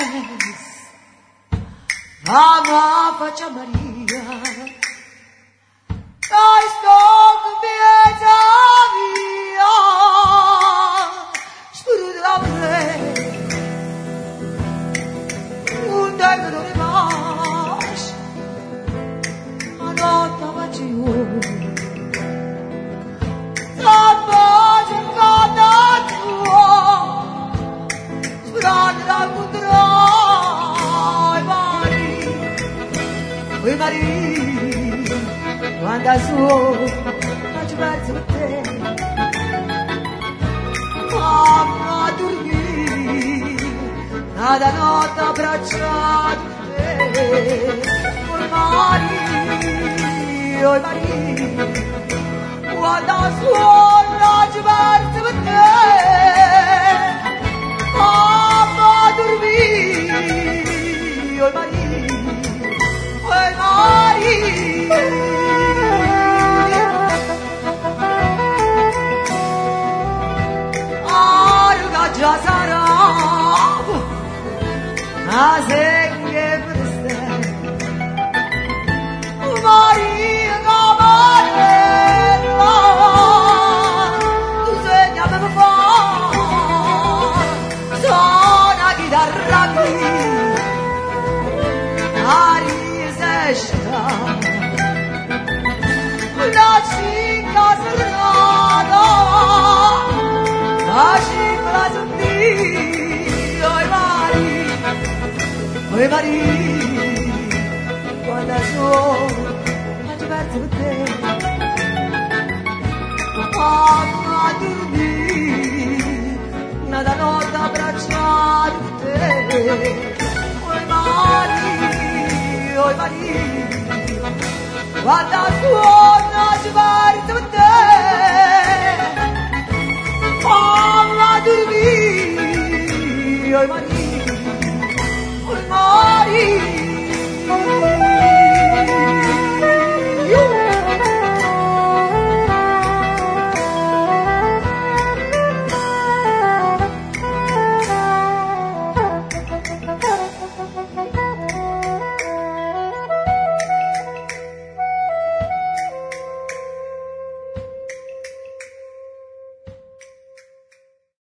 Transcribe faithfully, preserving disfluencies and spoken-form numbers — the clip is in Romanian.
Mama facea Maria, dai stoc în viața mea, spărut la vreme, unde-ai că dorevaș, a nota vaciu, să faci în gata tua, spărat la mândrai, Maria, oi Maria, quando sono faccio verso te, mamma dormire, nada notte abbracciato te, oi Maria, oi Maria, quando sono faccio verso te, mamma dormire, oi Maria, oi Maria. Già sarà a seghe per te, Maria Gamarella, tu segnami un po', suona chitarra qui, Maria sesta, la città serrata, la città serrata, oi Maria, oi Maria, quando sono faccio verso te, mamma dormire, nada notte abbracciato te, oi Maria, oi Maria, quando sono faccio verso te, mamma dormire, oi Maria.